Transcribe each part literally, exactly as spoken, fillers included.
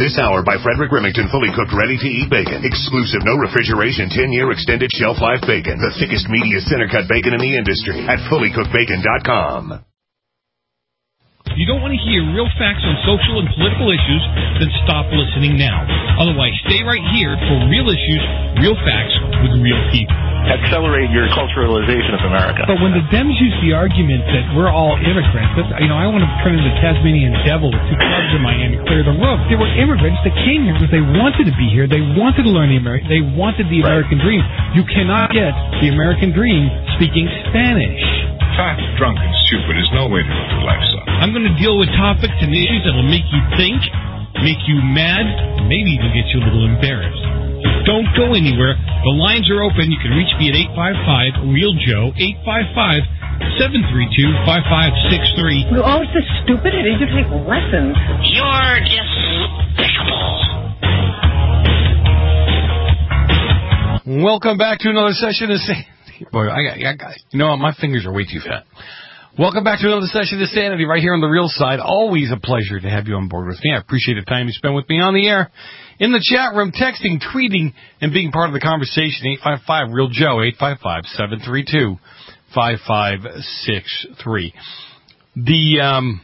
This hour by Frederick Remington, fully cooked, ready-to-eat bacon. Exclusive, no refrigeration, ten-year extended shelf life bacon. The thickest, meatiest, center-cut bacon in the industry at fully cooked bacon dot com. If you don't want to hear real facts on social and political issues, then stop listening now. Otherwise, stay right here for real issues, real facts with real people. Accelerate your culturalization of America. But when the Dems use the argument that we're all immigrants, that's, you know, I want to turn into the Tasmanian devil with two clubs in Miami, clear the road. They were immigrants that came here because they wanted to be here. They wanted to learn the American. They wanted the American right. dream. You cannot get the American dream speaking Spanish. Fat, drunk, and stupid is no way to live your life, son. I'm going to deal with topics and issues that will make you think, make you mad, maybe even get you a little embarrassed. Don't go anywhere. The lines are open. You can reach me at eight five five, real Joe, eight five five, seven three two, five five six three. You're always so stupid. I need to take lessons. You're despicable. Welcome back to another session of Sanity. Boy, I got, I got, you know what? My fingers are way too fat. Welcome back to another session of Sanity right here on The Real Side. Always a pleasure to have you on board with me. I appreciate the time you spend with me on the air, in the chat room, texting, tweeting, and being part of the conversation. eight five five, real Joe, eight five five, seven three two, five five six three. The, um,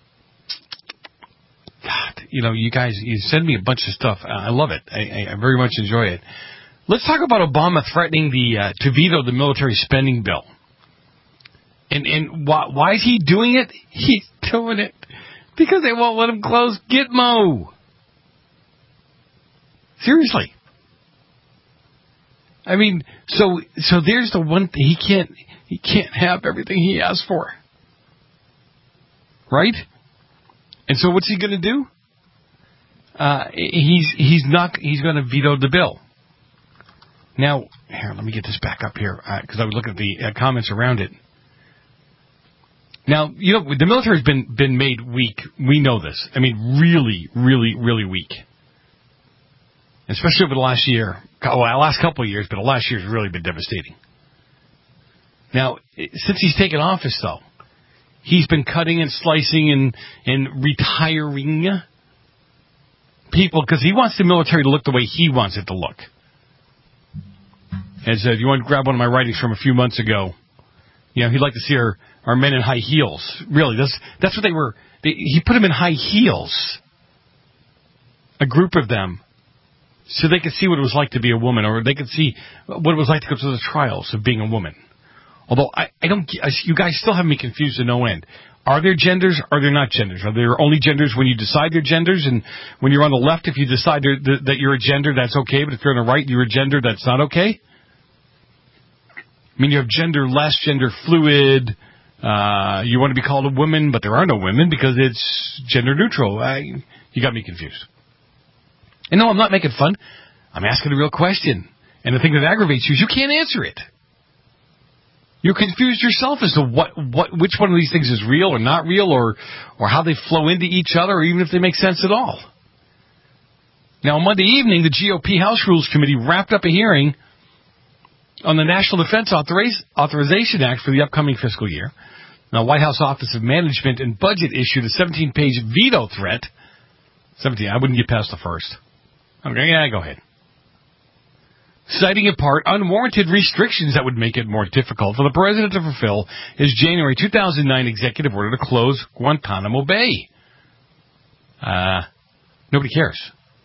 God, you know, you guys, you send me a bunch of stuff. I love it. I, I very much enjoy it. Let's talk about Obama threatening the uh, to veto the military spending bill. And and why, why is he doing it? He's doing it because they won't let him close Gitmo. Seriously. I mean, so so there's the one thing he can't he can't have everything he asked for. Right? And so what's he going to do? Uh, he's he's not he's going to veto the bill. Now, here, let me get this back up here, because uh, I was looking at the uh, comments around it. Now, you know, the military has been, been made weak. We know this. I mean, really, really, really weak. Especially over the last year. Well, the last couple of years, but the last year has really been devastating. Now, since he's taken office, though, he's been cutting and slicing and, and retiring people because he wants the military to look the way he wants it to look. As uh, if you want to grab one of my writings from a few months ago, you know, he'd like to see our, our men in high heels. Really, that's that's what they were. They, he put them in high heels, a group of them, so they could see what it was like to be a woman, or they could see what it was like to go through the trials of being a woman. Although I, I don't, I, you guys still have me confused to no end. Are there genders? Are there not genders? Are there only genders when you decide they're genders? And when you're on the left, if you decide that you're a gender, that's okay. But if you're on the right, you're a gender, that's not okay. I mean, you have gender less, gender fluid. Uh, you want to be called a woman, but there are no women because it's gender neutral. I, you got me confused. And no, I'm not making fun. I'm asking a real question. And the thing that aggravates you is you can't answer it. You're confused yourself as to what, what, which one of these things is real or not real, or, or how they flow into each other, or even if they make sense at all. Now, on Monday evening, the G O P House Rules Committee wrapped up a hearing on the National Defense Authoriz- Authorization Act for the upcoming fiscal year. Now, White House Office of Management and Budget issued a seventeen-page veto threat. seventeen, I wouldn't get past the first. Okay, yeah, go ahead. Citing in part unwarranted restrictions that would make it more difficult for the president to fulfill his January two thousand nine executive order to close Guantanamo Bay. Uh, nobody cares.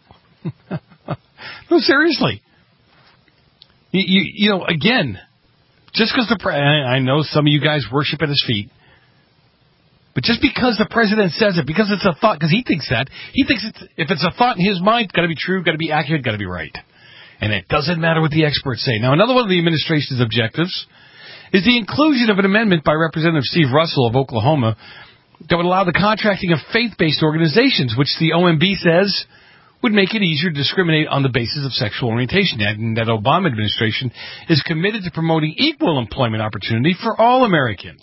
No, seriously. You, you, you know, again, just because the pre- I know some of you guys worship at his feet, but just because the president says it, because it's a thought, because he thinks that, he thinks it's, if it's a thought in his mind, it's got to be true, got to be accurate, got to be right. And it doesn't matter what the experts say. Now, another one of the administration's objectives is the inclusion of an amendment by Representative Steve Russell of Oklahoma that would allow the contracting of faith-based organizations, which the O M B says would make it easier to discriminate on the basis of sexual orientation, and that Obama administration is committed to promoting equal employment opportunity for all Americans.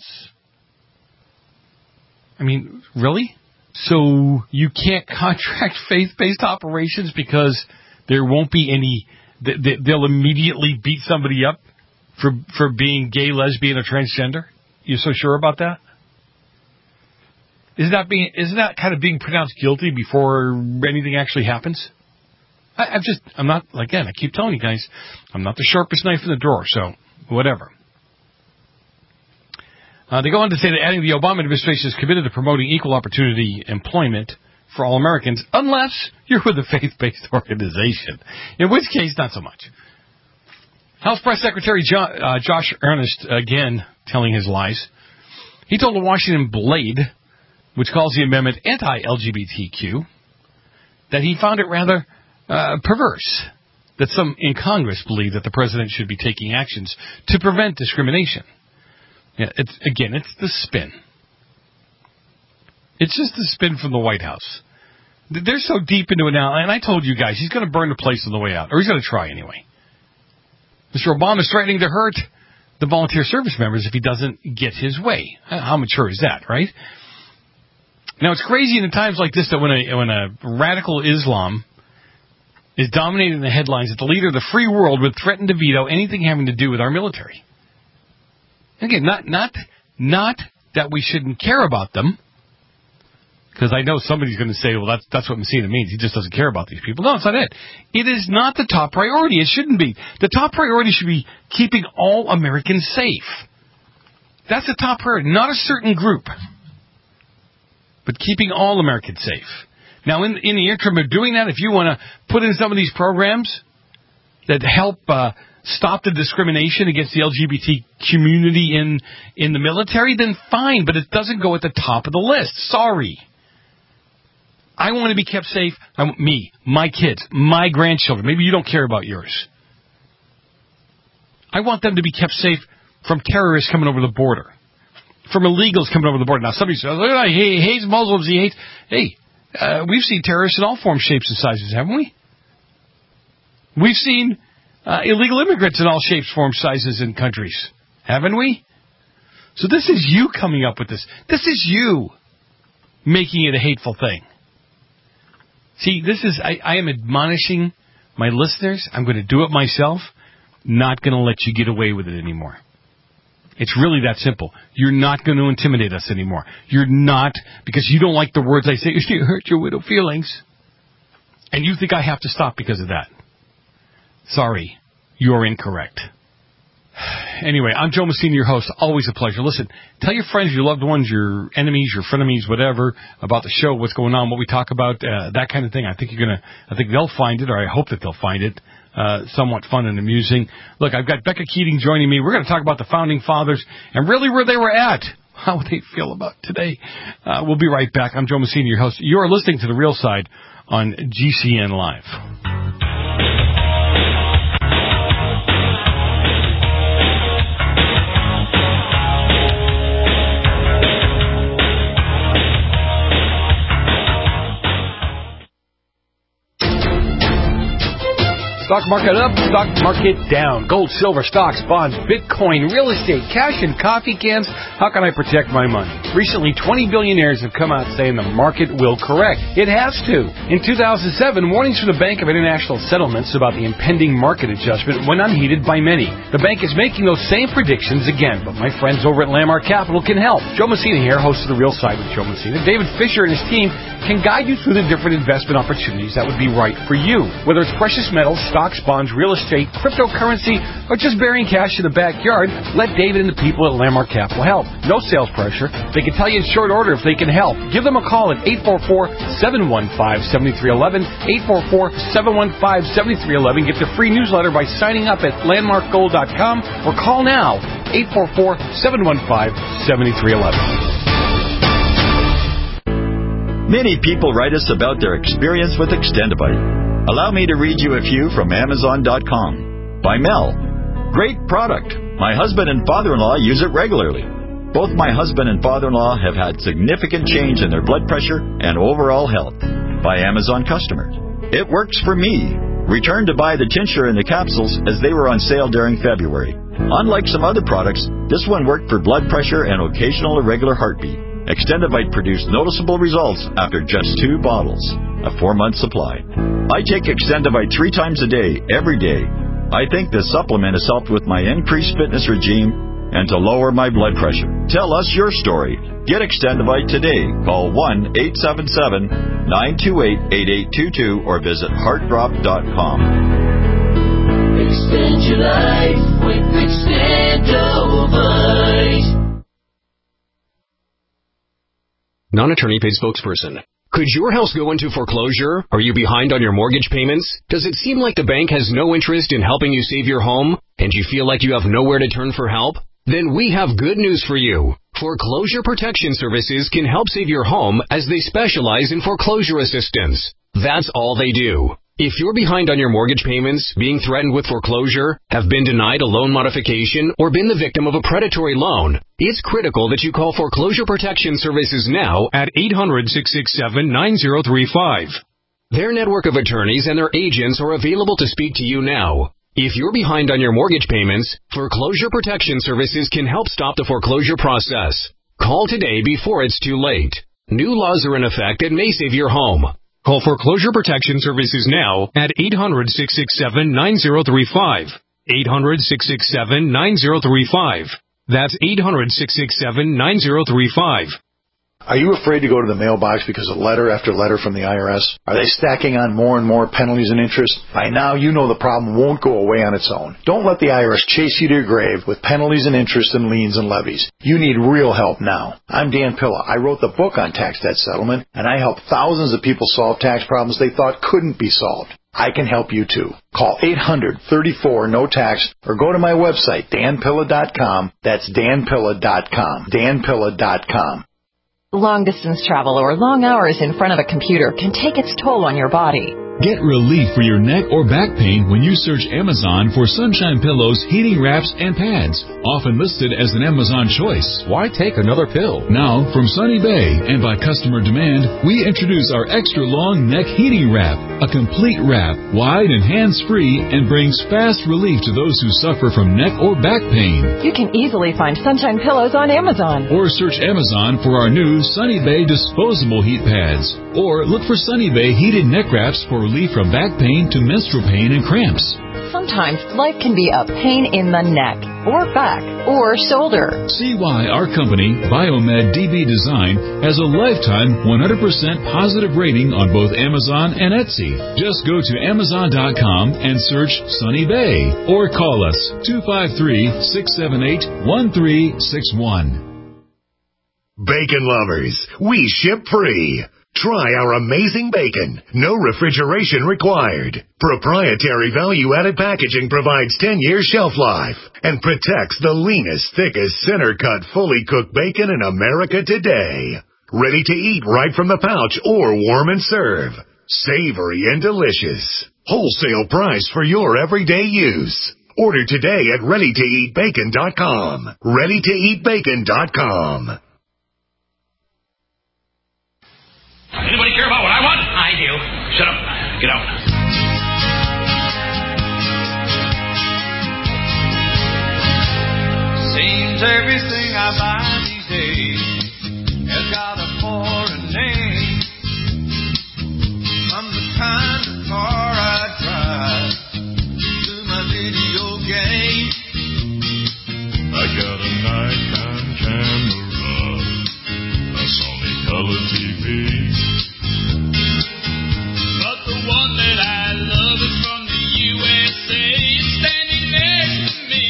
I mean, really? So you can't contract faith-based operations because there won't be any, they'll immediately beat somebody up for for being gay, lesbian, or transgender? You're so sure about that? Isn't that being, isn't that kind of being pronounced guilty before anything actually happens? I, I'm just, I'm not, again, I keep telling you guys, I'm not the sharpest knife in the drawer, so whatever. Uh, they go on to say that adding the Obama administration is committed to promoting equal opportunity employment for all Americans, unless you're with a faith-based organization, in which case, not so much. House Press Secretary jo- uh, Josh Earnest, again, telling his lies. He told the Washington Blade, which calls the amendment anti-L G B T Q, that he found it rather uh, perverse that some in Congress believe that the president should be taking actions to prevent discrimination. Yeah, it's, again, it's the spin. It's just the spin from the White House. They're so deep into it now, and I told you guys, he's going to burn the place on the way out, or he's going to try anyway. Mister Obama's threatening to hurt the volunteer service members if he doesn't get his way. How mature is that, right? Now, it's crazy in times like this that when a, when a radical Islam is dominating the headlines, that the leader of the free world would threaten to veto anything having to do with our military. Again, not not not that we shouldn't care about them, because I know somebody's going to say, well, that's that's what Messina means. He just doesn't care about these people. No, it's not it. It is not the top priority. It shouldn't be. The top priority should be keeping all Americans safe. That's the top priority, not a certain group, but keeping all Americans safe. Now, in, in the interim of doing that, if you want to put in some of these programs that help uh, stop the discrimination against the L G B T community in, in the military, then fine, but it doesn't go at the top of the list. Sorry. I want to be kept safe. I want me, my kids, my grandchildren. Maybe you don't care about yours. I want them to be kept safe from terrorists coming over the border, from illegals coming over the border. Now, somebody says, oh, he hates Muslims, he hates... Hey, uh, we've seen terrorists in all forms, shapes, and sizes, haven't we? We've seen uh, illegal immigrants in all shapes, forms, sizes, and countries, haven't we? So this is you coming up with this. This is you making it a hateful thing. See, this is, I, I am admonishing my listeners. I'm going to do it myself. Not going to let you get away with it anymore. It's really that simple. You're not going to intimidate us anymore. You're not, because you don't like the words I say, you hurt your widow feelings. And you think I have to stop because of that. Sorry, you are incorrect. Anyway, I'm Joe Messina, your host. Always a pleasure. Listen, tell your friends, your loved ones, your enemies, your frenemies, whatever, about the show, what's going on, what we talk about, uh, that kind of thing. I think you're gonna, I think they'll find it, or I hope that they'll find it uh, somewhat fun and amusing. Look, I've got Becca Keating joining me. We're going to talk about the Founding Fathers and really where they were at, how they feel about today. Uh, we'll be right back. I'm Joe Messina, your host. You are listening to The Real Side on G C N Live. Stock market up, stock market down. Gold, silver, stocks, bonds, Bitcoin, real estate, cash, and coffee cans. How can I protect my money? Recently, twenty billionaires have come out saying the market will correct. It has to. In two thousand seven, warnings from the Bank of International Settlements about the impending market adjustment went unheeded by many. The bank is making those same predictions again, but my friends over at Landmark Capital can help. Joe Messina here, host of The Real Side with Joe Messina. David Fisher and his team can guide you through the different investment opportunities that would be right for you. Whether it's precious metals, stocks, bonds, real estate, cryptocurrency, or just burying cash in the backyard, let David and the people at Landmark Capital help. No sales pressure. They can tell you in short order if they can help. Give them a call at eight four four, seven one five, seven three one one, eight four four, seven one five, seven three one one. Get the free newsletter by signing up at landmark gold dot com or call now, eight four four, seven one five, seven three one one. Many people write us about their experience with Extendivite. Allow me to read you a few from Amazon dot com. By Mel. Great product. My husband and father-in-law use it regularly. Both my husband and father-in-law have had significant change in their blood pressure and overall health. By Amazon customers. It works for me. Returned to buy the tincture and the capsules as they were on sale during February. Unlike some other products, this one worked for blood pressure and occasional irregular heartbeat. Extendivite produced noticeable results after just two bottles, a four-month supply. I take Extendivite three times a day, every day. I think this supplement has helped with my increased fitness regime and to lower my blood pressure. Tell us your story. Get Extendivite today. Call one eight seven seven, nine two eight, eight eight two two or visit heart drop dot com. Extend your life with Extendivite. Non-attorney paid spokesperson. Could your house go into foreclosure? Are you behind on your mortgage payments? Does it seem like the bank has no interest in helping you save your home? And you feel like you have nowhere to turn for help? Then we have good news for you. Foreclosure Protection Services can help save your home as they specialize in foreclosure assistance. That's all they do. If you're behind on your mortgage payments, being threatened with foreclosure, have been denied a loan modification, or been the victim of a predatory loan, it's critical that you call Foreclosure Protection Services now at eight hundred, six six seven, nine zero three five. Their network of attorneys and their agents are available to speak to you now. If you're behind on your mortgage payments, Foreclosure Protection Services can help stop the foreclosure process. Call today before it's too late. New laws are in effect that may save your home. Call Foreclosure Protection Services now at eight hundred, six six seven, nine zero three five. eight hundred, six six seven, nine zero three five. That's eight hundred, six six seven, nine zero three five. Are you afraid to go to the mailbox because of letter after letter from the I R S? Are they stacking on more and more penalties and interest? By now, you know the problem won't go away on its own. Don't let the I R S chase you to your grave with penalties and interest and liens and levies. You need real help now. I'm Dan Pilla. I wrote the book on tax debt settlement, and I help thousands of people solve tax problems they thought couldn't be solved. I can help you too. Call eight hundred, thirty-four, no tax or go to my website, dan pilla dot com. That's dan pilla dot com. dan pilla dot com. Long-distance travel or long hours in front of a computer can take its toll on your body. Get relief for your neck or back pain when you search Amazon for Sunshine Pillows, heating wraps, and pads, often listed as an Amazon choice. Why take another pill? Now, from Sunny Bay and by customer demand, we introduce our extra long neck heating wrap, a complete wrap, wide and hands-free, and brings fast relief to those who suffer from neck or back pain. You can easily find Sunshine Pillows on Amazon. Or search Amazon for our new Sunny Bay disposable heat pads. Or look for Sunny Bay heated neck wraps for relief from back pain to menstrual pain and cramps. Sometimes life can be a pain in the neck, or back, or shoulder. See why our company, Biomed D B Design, has a lifetime one hundred percent positive rating on both Amazon and Etsy. Just go to amazon dot com and search Sunny Bay, or call us two five three, six seven eight, one three six one. Bacon lovers, we ship free. Try our amazing bacon. No refrigeration required. Proprietary value-added packaging provides ten years shelf life and protects the leanest, thickest, center-cut, fully cooked bacon in America today. Ready to eat right from the pouch or warm and serve. Savory and delicious. Wholesale price for your everyday use. Order today at ready to eat bacon dot com. ready to eat bacon dot com. Anybody care about what I want? I do. Shut up. Get out. Seems everything I buy these days has got a foreign name. From the kind of car I drive to my video game. I got a nighttime camera, a Sony color T V. But the one that I love is from the U S A. It's standing next to me.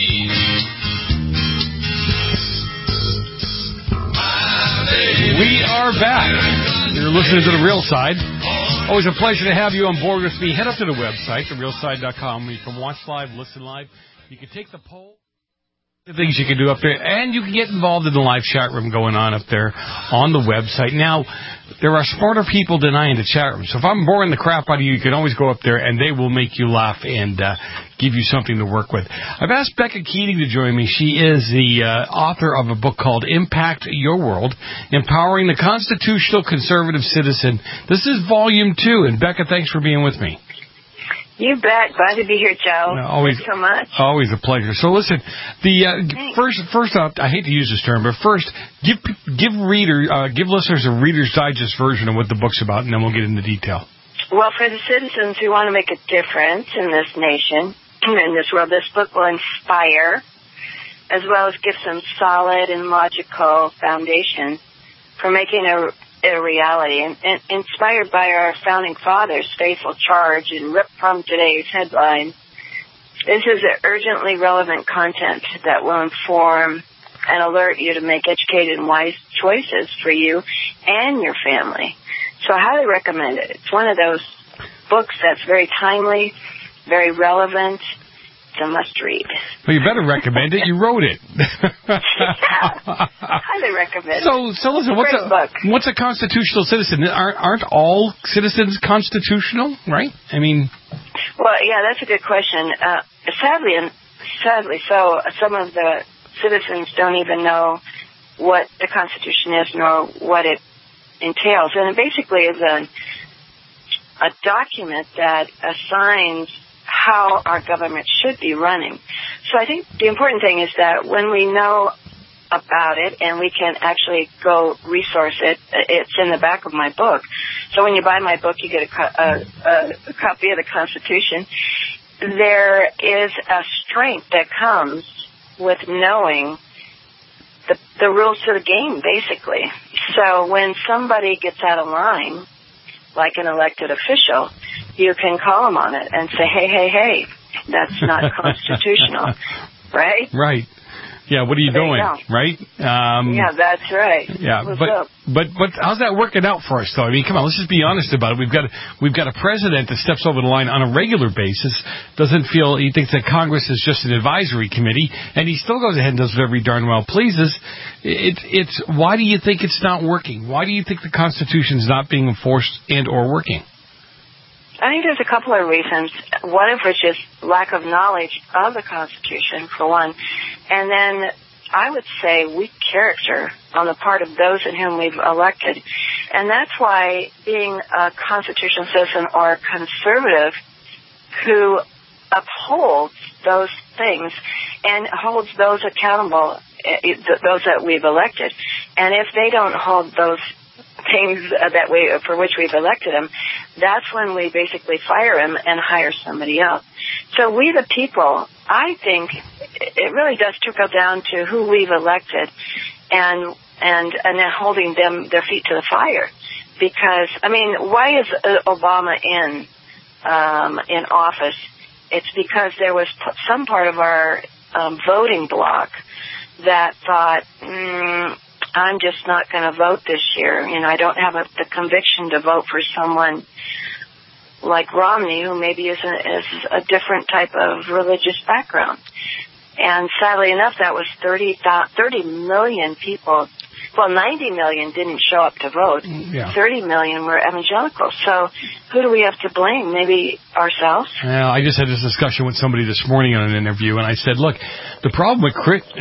We are back. You're listening to The Real Side. Always a pleasure to have you on board with me. Head up to the website, the real side dot com, where you can watch live, listen live. You can take the poll. The things you can do up there, and you can get involved in the live chat room going on up there on the website. Now, there are smarter people than I in the chat room, so if I'm boring the crap out of you, you can always go up there, and they will make you laugh and uh, give you something to work with. I've asked Becca Keating to join me. She is the uh, author of a book called Impact Your World, Empowering the Constitutional Conservative Citizen. This is volume two, and Becca, thanks for being with me. You bet. Glad to be here, Joe. No, always, Thanks so much. Always a pleasure. So listen, the uh, first, first out, I hate to use this term, but first, give give reader, uh, give listeners a Reader's Digest version of what the book's about, and then we'll get into detail. Well, for the citizens who want to make a difference in this nation, in this world, this book will inspire as well as give some solid and logical foundation for making a, a reality. And, and inspired by our founding fathers' faithful charge and ripped from today's headline, this is urgently relevant content that will inform and alert you to make educated and wise choices for you and your family. So I highly recommend it. It's one of those books that's very timely, very relevant. It's a must-read. Well, you better recommend it. You wrote it. Yeah, highly recommend so, it. So listen, what's a, book. what's a constitutional citizen? Aren't, aren't all citizens constitutional, right? I mean... Well, yeah, that's a good question. Uh, sadly, and sadly so, some of the citizens don't even know what the Constitution is nor what it entails. And it basically is a, a document that assigns how our government should be running. So I think the important thing is that when we know about it and we can actually go resource it, it's in the back of my book. So when you buy my book, you get a, co- a, a, a copy of the Constitution. There is a strength that comes with knowing the, the rules to the game, basically. So when somebody gets out of line, like an elected official, you can call them on it and say, hey, hey, hey, that's not constitutional, right? Right. Yeah, what are you there doing, you right? Um, yeah, that's right. Yeah, What's but up? but but how's that working out for us, though? I mean, come on, let's just be honest about it. We've got we've got a president that steps over the line on a regular basis, doesn't feel he thinks that Congress is just an advisory committee, and he still goes ahead and does whatever he darn well pleases. It's it's why do you think it's not working? Why do you think the Constitution's not being enforced and or working? I think there's a couple of reasons, one of which is lack of knowledge of the Constitution, for one, and then I would say weak character on the part of those in whom we've elected. And that's why being a constitutional citizen or a conservative who upholds those things and holds those accountable, those that we've elected, and if they don't hold those things that we for which we've elected them, that's when we basically fire him and hire somebody else. So we the people, I think it really does trickle down to who we've elected and and and then holding them their feet to the fire. Because I mean, why is Obama in um, in office? It's because there was some part of our um, voting bloc that thought, mm, I'm just not going to vote this year. You know, I don't have a, the conviction to vote for someone like Romney, who maybe is a, is a different type of religious background. And sadly enough, that was thirty, thirty million people. Well, ninety million didn't show up to vote. Yeah. thirty million were evangelicals. So who do we have to blame? Maybe ourselves? Well, I just had this discussion with somebody this morning on an interview, and I said, look, the problem with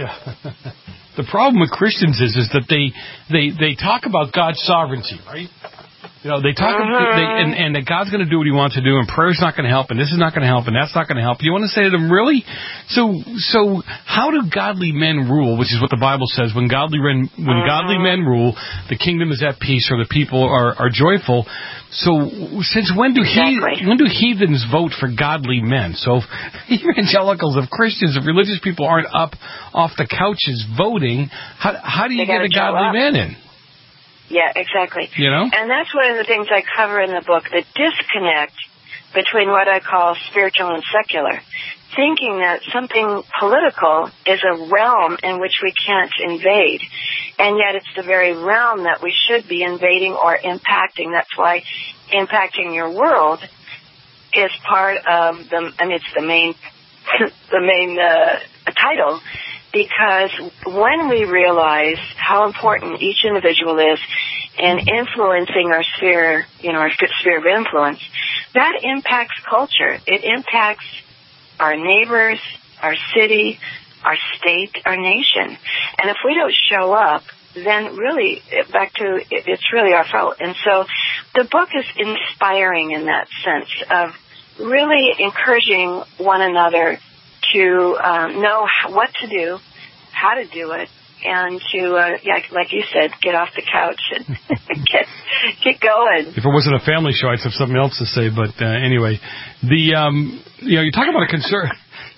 the problem with Christians is is that they they they talk about God's sovereignty, right? You know, they talk, uh-huh. they, and, and that God's going to do what He wants to do, and prayer's not going to help, and this is not going to help, and that's not going to help. You want to say to them, really? So, so how do godly men rule? Which is what the Bible says: when godly men, when uh-huh. godly men rule, the kingdom is at peace, or the people are, are joyful. So, since when do exactly. he, when do heathens vote for godly men? So, if evangelicals, if Christians, if religious people aren't up off the couches voting, how how do you they get a godly man in? Yeah, exactly. You know? And that's one of the things I cover in the book, the disconnect between what I call spiritual and secular. Thinking that something political is a realm in which we can't invade, and yet it's the very realm that we should be invading or impacting. That's why impacting your world is part of the, I mean, it's the main, the main uh, title. Because when we realize how important each individual is in influencing our sphere, you know, our sphere of influence, that impacts culture. It impacts our neighbors, our city, our state, our nation. And if we don't show up, then really, back to, it's really our fault. And so the book is inspiring in that sense of really encouraging one another to um, know what to do, how to do it, and to, uh, yeah, like you said, get off the couch and get get going. If it wasn't a family show, I'd have something else to say. But uh, anyway, the um, you know, you talk about a conser-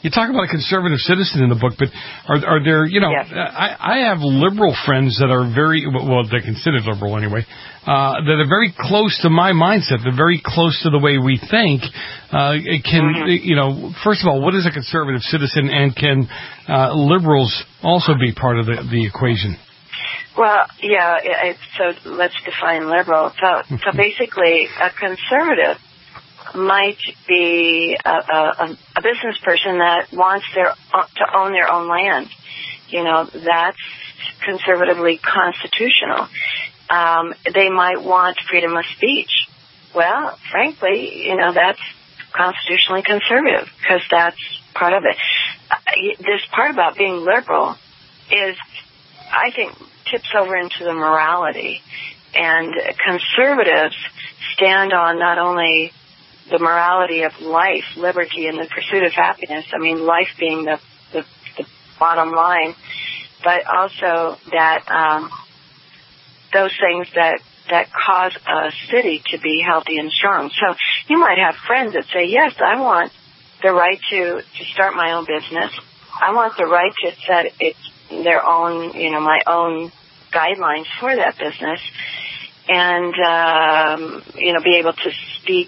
You talk about a conservative citizen in the book, but are, are there, you know, yes. I, I have liberal friends that are very, well, they're considered liberal anyway, uh, that are very close to my mindset. They're very close to the way we think. Uh, it can, mm-hmm. you know, first of all, what is a conservative citizen, and can uh, liberals also be part of the, the equation? Well, yeah, it, so let's define liberal. So, so basically, a conservative might be a, a, a business person that wants their to own their own land. You know, that's conservatively constitutional. Um, they might want freedom of speech. Well, frankly, you know, that's constitutionally conservative because that's part of it. Uh, this part about being liberal is, I think, tips over into the morality. And conservatives stand on not only the morality of life, liberty, and the pursuit of happiness, I mean, life being the, the, the bottom line, but also that um, those things that, that cause a city to be healthy and strong. So you might have friends that say, yes, I want the right to, to start my own business. I want the right to set it, their own, you know, my own guidelines for that business, and, um, you know, be able to speak,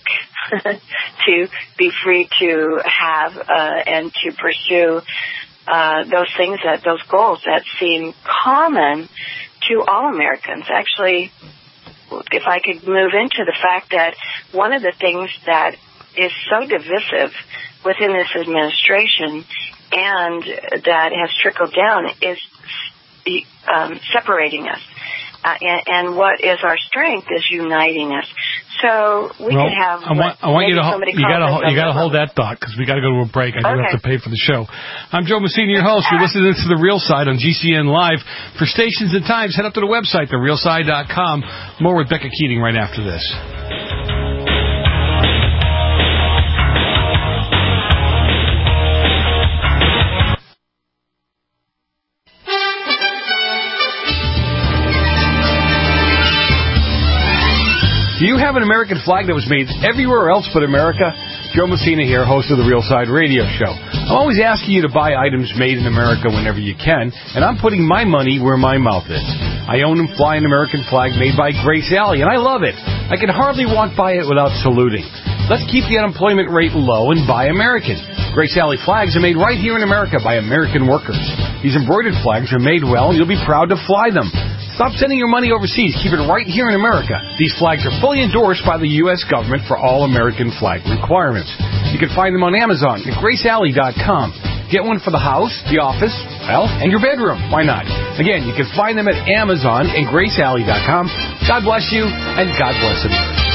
to be free to have uh, and to pursue uh, those things, that those goals that seem common to all Americans. Actually, if I could move into the fact that one of the things that is so divisive within this administration and that has trickled down is um, separating us. Uh, and, and what is our strength is uniting us. So we well, could have. I want, I want you to hold, you got to you got to hold that thought, because we got to go to a break. I do okay. have to pay for the show. I'm Joe Messina, your host. You're listening to The Real Side on G C N Live. For stations and times, head up to the website, the real side dot com. More with Becca Keating right after this. Do you have an American flag that was made everywhere else but America? Joe Messina here, host of the Real Side Radio Show. I'm always asking you to buy items made in America whenever you can, and I'm putting my money where my mouth is. I own and fly an American flag made by Grace Alley, and I love it. I can hardly walk by it without saluting. Let's keep the unemployment rate low and buy American. Grace Alley flags are made right here in America by American workers. These embroidered flags are made well, and you'll be proud to fly them. Stop sending your money overseas. Keep it right here in America. These flags are fully endorsed by the U S government for all American flag requirements. You can find them on Amazon at grace alley dot com. Get one for the house, the office, well, and your bedroom. Why not? Again, you can find them at Amazon and grace alley dot com. God bless you, and God bless America.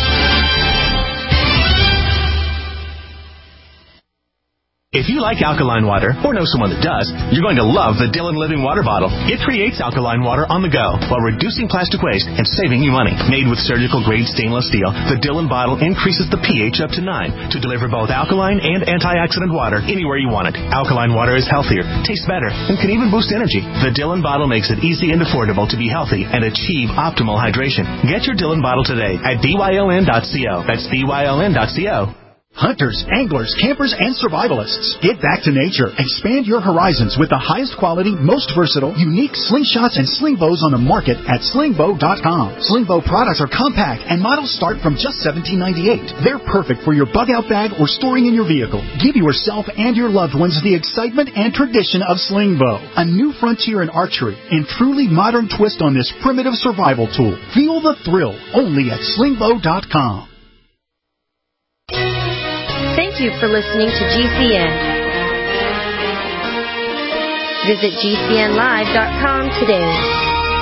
If you like alkaline water, or know someone that does, you're going to love the Dylan Living Water Bottle. It creates alkaline water on the go while reducing plastic waste and saving you money. Made with surgical-grade stainless steel, the Dylan bottle increases the pH up to nine to deliver both alkaline and antioxidant water anywhere you want it. Alkaline water is healthier, tastes better, and can even boost energy. The Dylan bottle makes it easy and affordable to be healthy and achieve optimal hydration. Get your Dylan bottle today at B Y L N dot co. That's B Y L N dot co. Hunters, anglers, campers, and survivalists. Get back to nature. Expand your horizons with the highest quality, most versatile, unique slingshots and sling bows on the market at sling bow dot com. Sling bow products are compact and models start from just seventeen ninety-eight. They're perfect for your bug-out bag or storing in your vehicle. Give yourself and your loved ones the excitement and tradition of sling bow. A new frontier in archery and truly modern twist on this primitive survival tool. Feel the thrill only at sling bow dot com. Thank you for listening to G C N. Visit G C N live dot com today.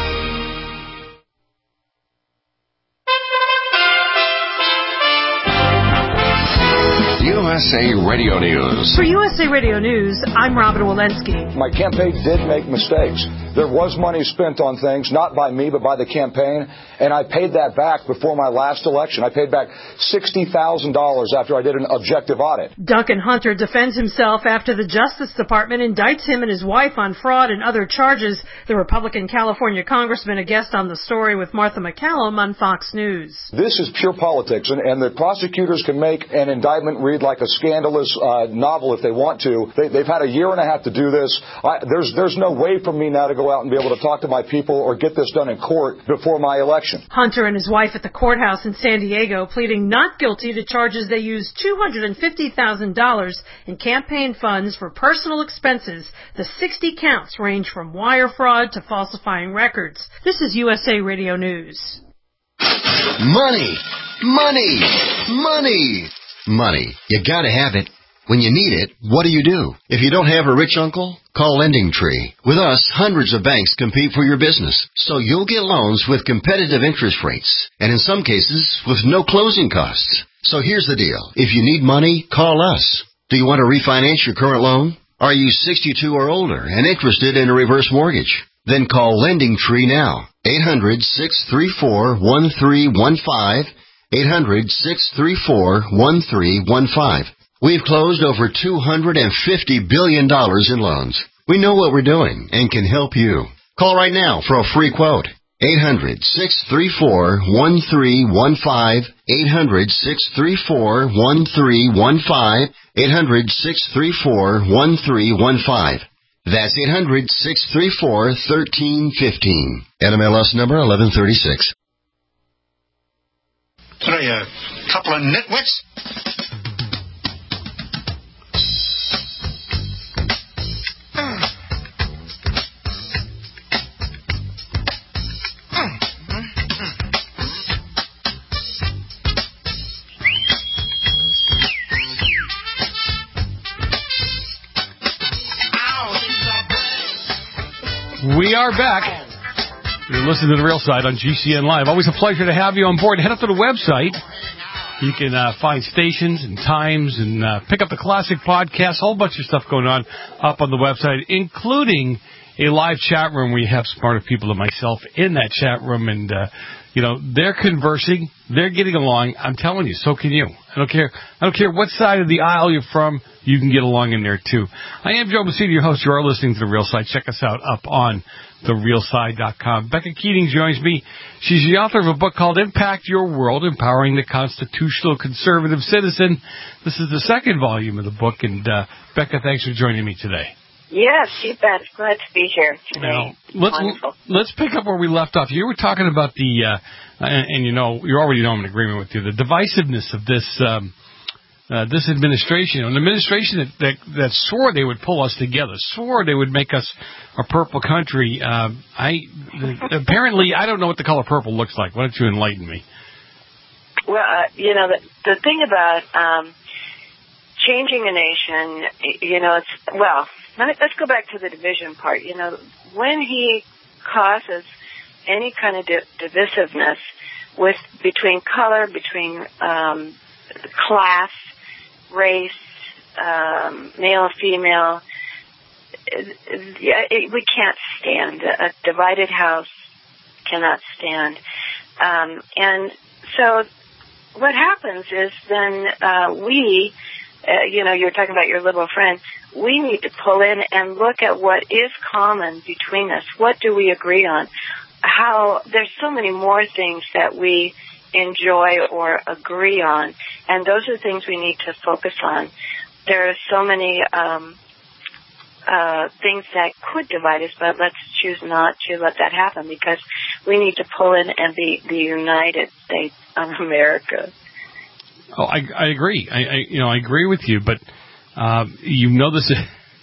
U S A Radio News. For U S A Radio News, I'm Robin Walensky. My campaign did make mistakes. There was money spent on things, not by me, but by the campaign, and I paid that back before my last election. I paid back sixty thousand dollars after I did an objective audit. Duncan Hunter defends himself after the Justice Department indicts him and his wife on fraud and other charges. The Republican California congressman, a guest on The Story with Martha McCallum on Fox News. This is pure politics, and, and the prosecutors can make an indictment read like a scandalous uh, novel if they want to. They, they've had a year and a half to do this. I, there's there's no way for me now to go out and be able to talk to my people or get this done in court before my election. Hunter and his wife at the courthouse in San Diego pleading not guilty to charges they used two hundred fifty thousand dollars in campaign funds for personal expenses. The sixty counts range from wire fraud to falsifying records. This is U S A Radio News. Money, money, money, money. You gotta have it. When you need it, what do you do? If you don't have a rich uncle, call Lending Tree. With us, hundreds of banks compete for your business, so you'll get loans with competitive interest rates, and in some cases, with no closing costs. So here's the deal. If you need money, call us. Do you want to refinance your current loan? Are you sixty-two or older and interested in a reverse mortgage? Then call Lending Tree now. eight hundred, six three four, one three one five. eight hundred, six three four, one three one five. We've closed over two hundred fifty billion dollars in loans. We know what we're doing and can help you. Call right now for a free quote. eight hundred, six three four, one three one five. eight hundred, six three four, one three one five. eight hundred, six three four, one three one five. That's eight hundred, six three four, one three one five. N M L S number eleven thirty-six. What are you, a couple of nitwits? We are back. You're listening to The Real Side on G C N Live. Always a pleasure to have you on board. Head up to the website. You can uh, find stations and times and uh, pick up the classic podcast. A whole bunch of stuff going on up on the website, including a live chat room where you have smarter people than myself in that chat room. And, uh, you know, they're conversing. They're getting along. I'm telling you, so can you. I don't care. I don't care what side of the aisle you're from. You can get along in there, too. I am Joe Messina, your host. You are listening to The Real Side. Check us out up on the real side dot com. Becca Keating joins me. She's the author of a book called Impact Your World, Empowering the Constitutional Conservative Citizen. This is the second volume of the book. And, uh, Becca, thanks for joining me today. Yes, you bet. Glad to be here today. Now, let's Wonderful. let's pick up where we left off. You were talking about the, uh, and, and you know, you already know I'm in agreement with you, the divisiveness of this um, uh, this administration, an administration that, that that swore they would pull us together, swore they would make us a purple country. Uh, I apparently I don't know what the color purple looks like. Why don't you enlighten me? Well, uh, you know, the, the thing about um, changing a nation, you know, it's well. Let's go back to the division part. You know, when he causes any kind of di- divisiveness with between color, between um, class, race, um, male, female, it, it, it, we can't stand. A divided house cannot stand. Um, and so what happens is then uh, we, uh, you know, you're talking about your liberal friend, we need to pull in and look at what is common between us. What do we agree on? How there's so many more things that we enjoy or agree on, and those are things we need to focus on. There are so many um, uh, things that could divide us, but let's choose not to let that happen because we need to pull in and be the United States of America. Oh, I, I agree. I, I you know I agree with you, but. Uh, you know this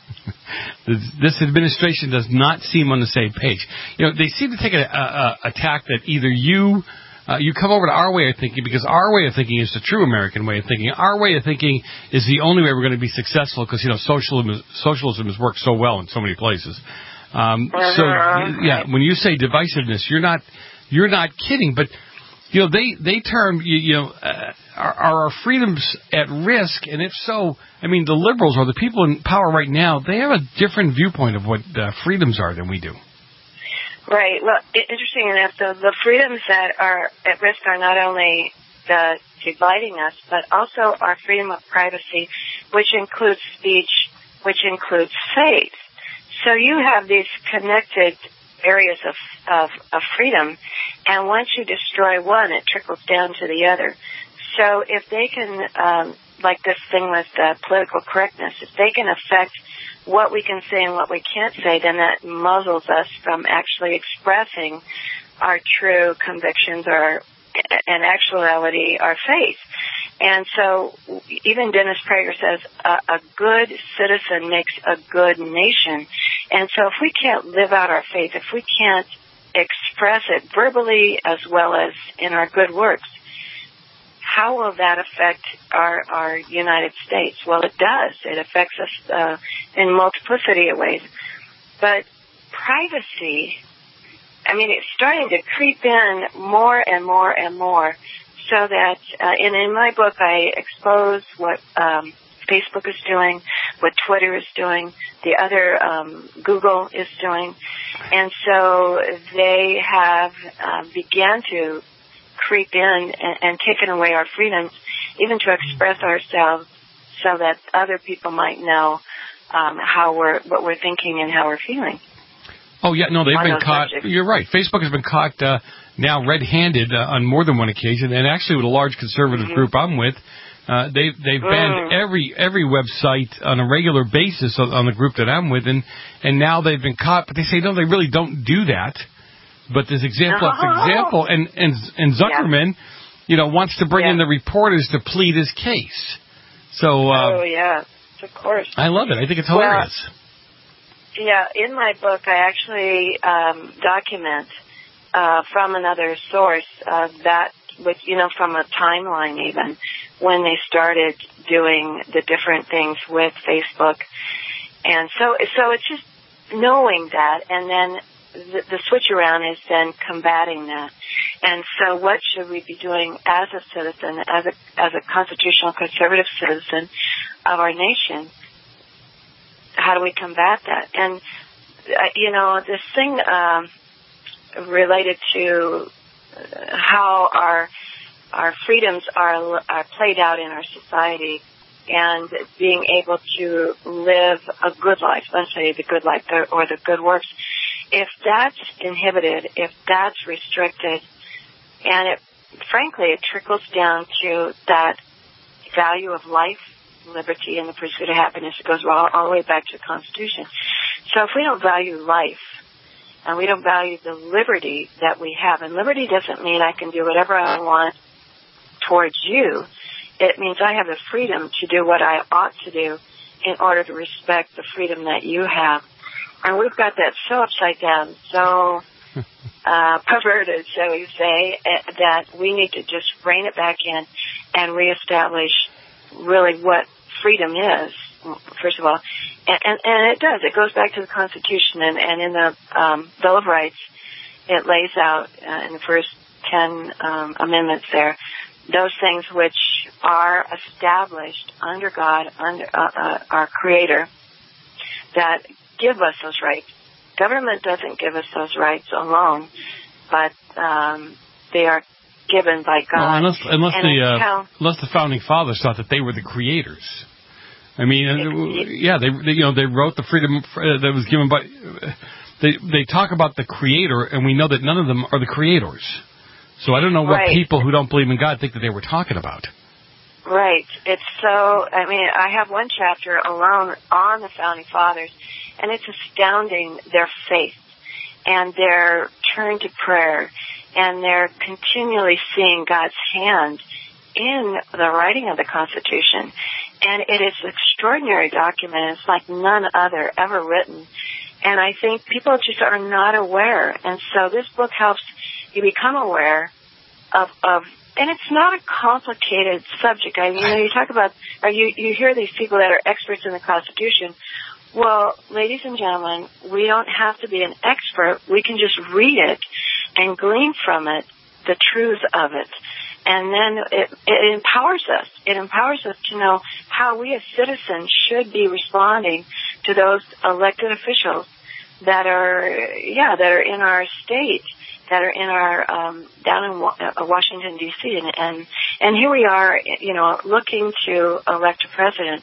this administration does not seem on the same page. You know, they seem to take a, a, a tack that either you uh, you come over to our way of thinking because our way of thinking is the true American way of thinking. Our way of thinking is the only way we're going to be successful because, you know, socialism, socialism has worked so well in so many places. Um, so, yeah, when you say divisiveness, you're not you're not kidding, but... You know, they, they term, you, you know, uh, are, are our freedoms at risk? And if so, I mean, the liberals or the people in power right now, they have a different viewpoint of what uh, freedoms are than we do. Right. Well, interesting enough, the, the freedoms that are at risk are not only the dividing us, but also our freedom of privacy, which includes speech, which includes faith. So you have these connected areas of, of, of freedom, and once you destroy one, it trickles down to the other. So if they can um, like this thing with uh, political correctness, if they can affect what we can say and what we can't say, then that muzzles us from actually expressing our true convictions or, in actuality, our faith. And so even Dennis Prager says a, a good citizen makes a good nation. And so if we can't live out our faith, if we can't express it verbally as well as in our good works, how will that affect our, our United States? Well, it does. It affects us uh, in multiplicity of ways. But privacy, I mean, it's starting to creep in more and more and more so that, uh, and in my book, I expose what um, Facebook is doing, what Twitter is doing, the other um, Google is doing. And so they have uh, began to creep in and, and taken away our freedoms, even to express ourselves so that other people might know um, how we're, what we're thinking and how we're feeling. Oh, yeah, no, they've on been those caught. subjects. You're right. Facebook has been caught uh, now red-handed uh, on more than one occasion, and actually with a large conservative Mm-hmm. group I'm with, uh, they, they've banned Mm. every every website on a regular basis on, on the group that I'm with, and, and now they've been caught, but they say, no, they really don't do that. But this example after Oh. example, and, and, and Zuckerman, yeah. you know, wants to bring Yeah. in the reporters to plead his case. So uh, oh, yeah, of course. I love it. I think it's hilarious. Well, yeah, in my book, I actually um, document uh, from another source uh, that, with you know, from a timeline even, when they started doing the different things with Facebook, and so so it's just knowing that, and then the, the switch around is then combating that. And so, what should we be doing as a citizen, as a as a constitutional conservative citizen of our nation? How do we combat that? And, uh, you know, this thing um, related to how our our freedoms are are played out in our society and being able to live a good life, let's say the good life or the good works, if that's inhibited, if that's restricted, and it, frankly, it trickles down to that value of life, liberty, and the pursuit of happiness. It goes all, all the way back to the Constitution. So if we don't value life, and we don't value the liberty that we have, and liberty doesn't mean I can do whatever I want towards you. It means I have the freedom to do what I ought to do in order to respect the freedom that you have. And we've got that so upside down, so uh, perverted, shall we say, that we need to just rein it back in and reestablish really what freedom is, first of all. And, and, and it does. It goes back to the Constitution. And, and in the um, Bill of Rights, it lays out uh, in the first ten um, amendments there, those things which are established under God, under uh, uh, our Creator, that give us those rights. Government doesn't give us those rights alone, but um, they are given by God. Well, unless unless and the uh, how, unless the founding fathers thought that they were the creators. I mean, it, yeah, they, they you know they wrote the freedom that was given by. They they talk about the Creator, and we know that none of them are the creators. So I don't know what right. people who don't believe in God think that they were talking about. Right. It's so. I mean, I have one chapter alone on the founding fathers, and it's astounding their faith and their turn to prayer. And they're continually seeing God's hand in the writing of the Constitution. And it is an extraordinary document. It's like none other ever written. And I think people just are not aware. And so this book helps you become aware of, of and it's not a complicated subject. I mean, you know, you talk about, or you, you hear these people that are experts in the Constitution. Well, ladies and gentlemen, we don't have to be an expert. We can just read it and glean from it the truth of it. And then it, it empowers us. It empowers us to know how we as citizens should be responding to those elected officials that are, yeah, that are in our state, that are in our, um, down in Washington, D C And, and, and here we are, you know, looking to elect a president.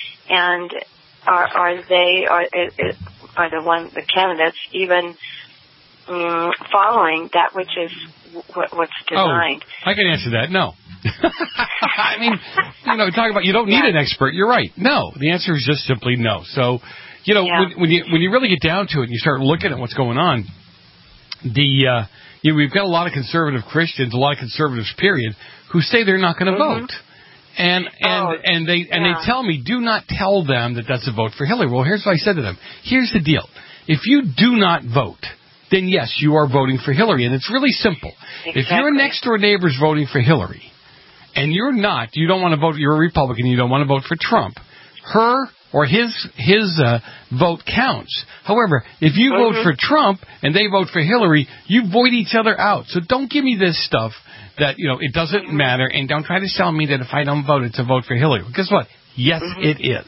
And are, are they, are, are the one, the candidates even um, following that which is what, what's designed? Oh, I can answer that. No. I mean, you know, talking about you don't need an expert. You're right. No, the answer is just simply no. So, you know, Yeah. when, when you when you really get down to it and you start looking at what's going on, the uh, you know, we've got a lot of conservative Christians, a lot of conservatives, period, who say they're not going to Mm-hmm. vote. And and Oh, and they and yeah. they tell me, do not tell them that that's a vote for Hillary. Well, here's what I said to them. Here's the deal. If you do not vote, then yes, you are voting for Hillary. And it's really simple. Exactly. If your next door neighbor's voting for Hillary, and you're not, you don't want to vote, you're a Republican, you don't want to vote for Trump, her or his his uh, vote counts. However, if you Mm-hmm. vote for Trump and they vote for Hillary, you void each other out. So don't give me this stuff that, you know, it doesn't Mm-hmm. matter, and don't try to sell me that if I don't vote, it's a vote for Hillary. Well, guess what? Yes, Mm-hmm. it is.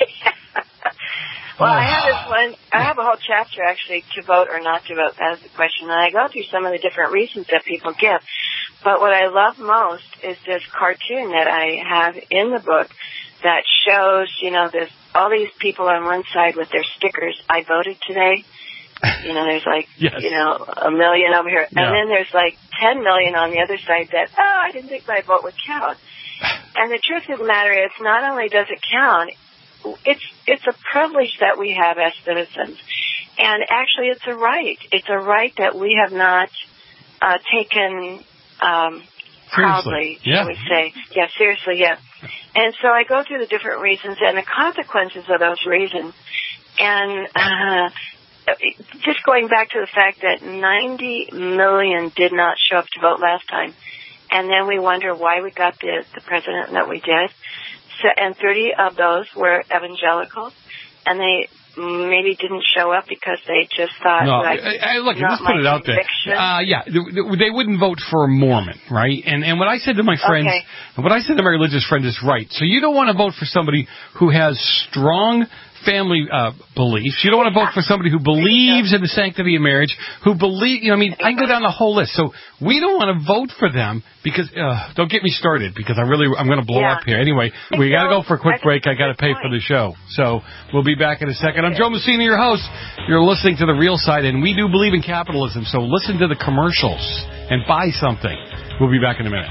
Well, I have this one. I have a whole chapter actually to vote or not to vote. That is the question, and I go through some of the different reasons that people give. But what I love most is this cartoon that I have in the book that shows, you know, there's all these people on one side with their stickers. I voted today. You know, there's like, yes. you know, a million over here, Yeah. and then there's like ten million on the other side that, oh, I didn't think my vote would count. And the truth of the matter is, not only does it count, it's it's a privilege that we have as citizens, and actually, it's a right. It's a right that we have not uh, taken um, proudly, Yeah. shall we say? Yeah, seriously, yeah. And so I go through the different reasons and the consequences of those reasons, and uh, just going back to the fact that ninety million did not show up to vote last time, and then we wonder why we got the the president that we did. So, and thirty of those were evangelicals, and they maybe didn't show up because they just thought, No, like, I, I, look, not let's put my it out there. conviction. Uh, yeah, they, they wouldn't vote for a Mormon, right? And and what I said to my friends, Okay. what I said to my religious friend is right. So you don't want to vote for somebody who has strong family uh, beliefs. You don't want to vote for somebody who believes in the sanctity of marriage, who believe, you know, I mean, I can go down the whole list. So we don't want to vote for them because, uh, don't get me started because I really, I'm going to blow Yeah. up here. Anyway, we got to go for a quick break. I got to pay for the show. So we'll be back in a second. I'm Joe Messina, your host. You're listening to The Real Side, and we do believe in capitalism. So listen to the commercials and buy something. We'll be back in a minute.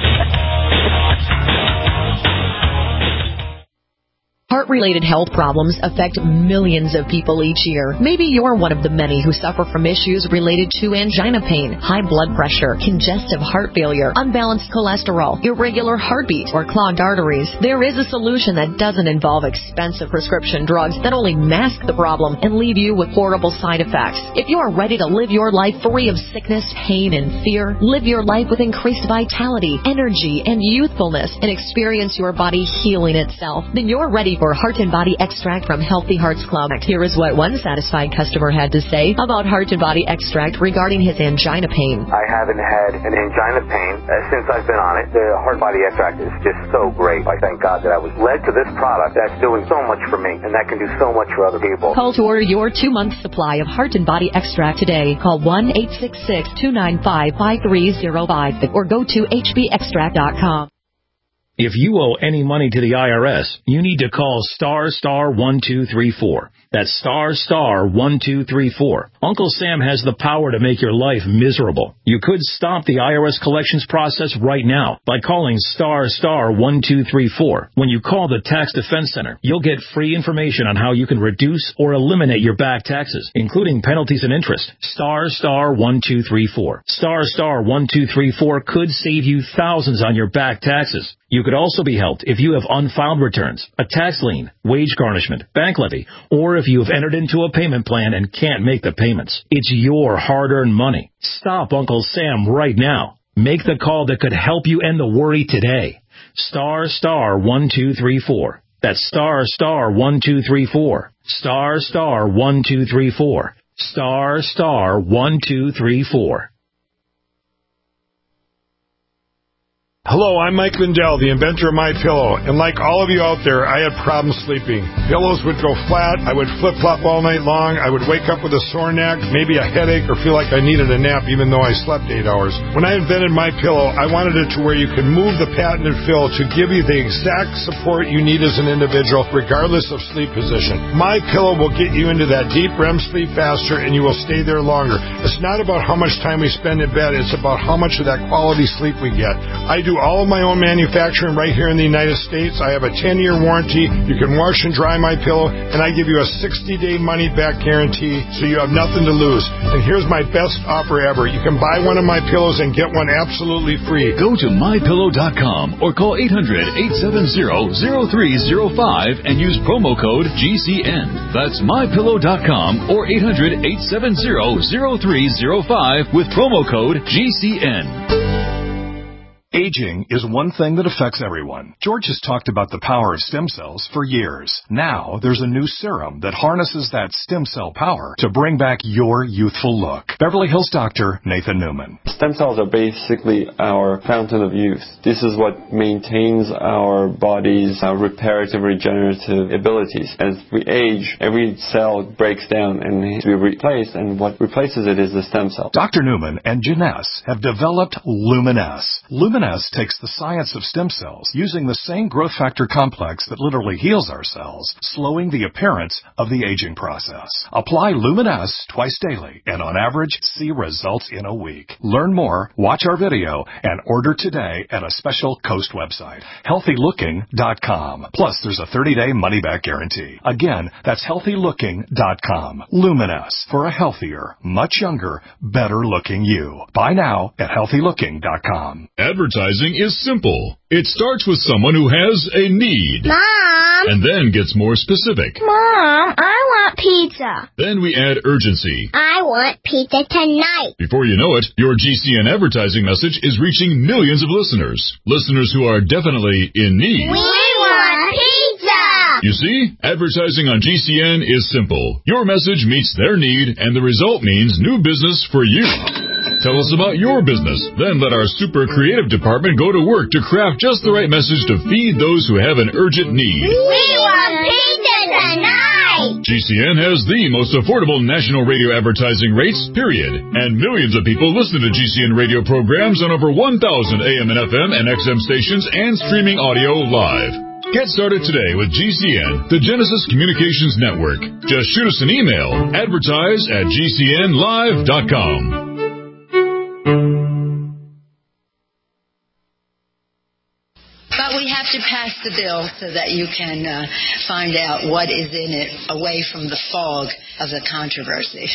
Heart-related health problems affect millions of people each year. Maybe you're one of the many who suffer from issues related to angina pain, high blood pressure, congestive heart failure, unbalanced cholesterol, irregular heartbeat, or clogged arteries. There is a solution that doesn't involve expensive prescription drugs that only mask the problem and leave you with horrible side effects. If you are ready to live your life free of sickness, pain, and fear, live your life with increased vitality, energy, and youthfulness, and experience your body healing itself, then you're ready for Heart and Body Extract from Healthy Hearts Club. Here is what one satisfied customer had to say about Heart and Body Extract regarding his angina pain. I haven't had an angina pain uh, since I've been on it. The Heart Body Extract is just so great. I thank God that I was led to this product that's doing so much for me, and that can do so much for other people. Call to order your two-month supply of Heart and Body Extract today. Call one eight six six, two nine five, five three zero five or go to h b extract dot com. If you owe any money to the I R S, you need to call star star one two three four. That's star star one two three four. Uncle Sam has the power to make your life miserable. You could stop the I R S collections process right now by calling star star one two three four. When you call the Tax Defense Center, you'll get free information on how you can reduce or eliminate your back taxes, including penalties and interest. Star star one two three four. Star star one two three four could save you thousands on your back taxes. You could also be helped if you have unfiled returns, a tax lien, wage garnishment, bank levy, or if you have entered into a payment plan and can't make the payments. It's your hard-earned money. Stop Uncle Sam right now. Make the call that could help you end the worry today. Star star one two three four. That's star star one two three four. Star star one two three four. Star star one two three four. Hello, I'm Mike Lindell, the inventor of MyPillow, and like all of you out there, I had problems sleeping. Pillows would go flat, I would flip-flop all night long, I would wake up with a sore neck, maybe a headache, or feel like I needed a nap even though I slept eight hours. When I invented MyPillow, I wanted it to where you could move the patented fill to give you the exact support you need as an individual, regardless of sleep position. MyPillow will get you into that deep R E M sleep faster, and you will stay there longer. It's not about how much time we spend in bed, it's about how much of that quality sleep we get. I do do all of my own manufacturing right here in the United States. I have a ten-year warranty. You can wash and dry my pillow, and I give you a sixty-day money-back guarantee, so you have nothing to lose. And here's my best offer ever. You can buy one of my pillows and get one absolutely free. Go to my pillow dot com or call eight hundred, eight seven zero, zero three zero five and use promo code G C N. That's my pillow dot com or eight hundred, eight seven zero, zero three zero five with promo code G C N. Aging is one thing that affects everyone. George has talked about the power of stem cells for years. Now, there's a new serum that harnesses that stem cell power to bring back your youthful look. Beverly Hills doctor Nathan Newman. Stem cells are basically our fountain of youth. This is what maintains our body's uh, reparative, regenerative abilities. As we age, every cell breaks down and needs to be replaced, and what replaces it is the stem cell. Doctor Newman and Janess have developed Luminess. Luminess takes the science of stem cells using the same growth factor complex that literally heals our cells, slowing the appearance of the aging process. Apply Luminess twice daily and on average see results in a week. Learn more, watch our video, and order today at a special Coast website, healthy looking dot com. Plus, there's a thirty-day money-back guarantee. Again, that's healthy looking dot com. Luminess, for a healthier, much younger, better-looking you. Buy now at healthy looking dot com. Advertising is simple. It starts with someone who has a need. Mom! And then gets more specific. Mom, I want pizza. Then we add urgency. I want pizza tonight. Before you know it, your G C N advertising message is reaching millions of listeners. Listeners who are definitely in need. We want pizza! You see, advertising on G C N is simple. Your message meets their need, and the result means new business for you. Tell us about your business. Then let our super creative department go to work to craft just the right message to feed those who have an urgent need. We want pizza tonight! G C N has the most affordable national radio advertising rates, period. And millions of people listen to G C N radio programs on over one thousand A M and F M and X M stations and streaming audio live. Get started today with G C N, the Genesis Communications Network. Just shoot us an email, advertise at G C N live dot com. But we have to pass the bill so that you can uh, find out what is in it away from the fog of the controversy.